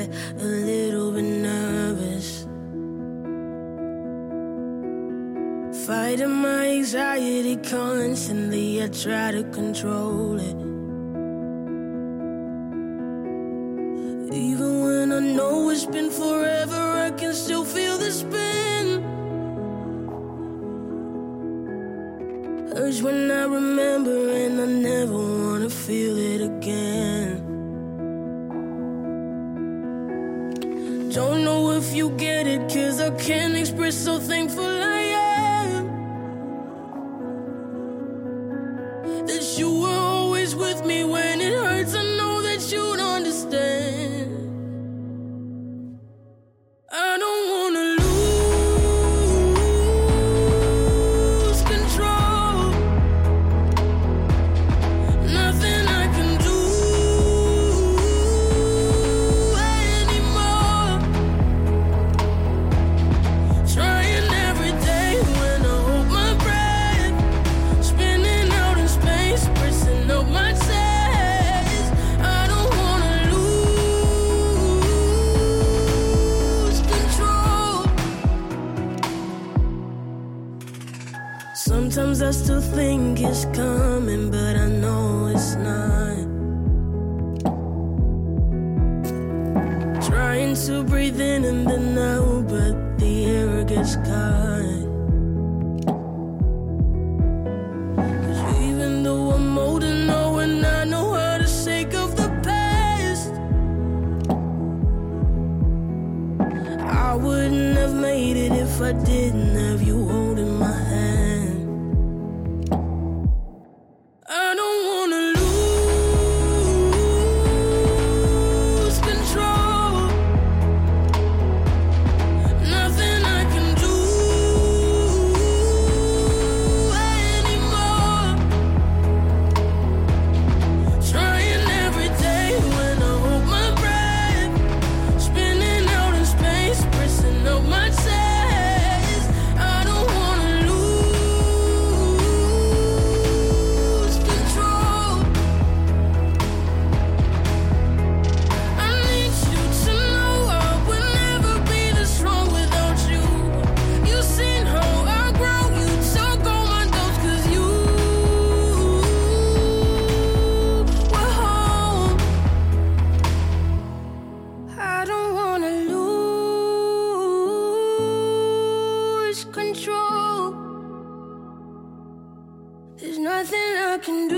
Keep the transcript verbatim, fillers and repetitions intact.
a little bit nervous. Fighting my anxiety constantly, I try to control it. Even when I know it's been forever, I can still feel the spin. Hurts when I remember and I never wanna feel it again. Don't know if you get it, cause I can't express how thankful I am that you were always with me when it hurts. I know that you'd understand. I don't wanna lose control. Nothing I can do anymore. Trying every day when I hold my breath, spinning out in space, pressing up my chest. I don't wanna lose control. Sometimes I still think it's coming, but I know it's not. Trying to breathe in and then out, but the air gets caught. 'Cause even though I'm older now and I know how to shake off the past, I wouldn't have made it if I didn't have you holding my hand. I don't wanna lose control. Nothing I can do anymore. Trying every day when I hold my breath, spinning out in space, pressing up my chest. I don't wanna lose control. I need you to know I would never be this strong without you. You seen how I grow, you took all my doubts 'cause you were home. I don't wanna lose control. There's nothing I can do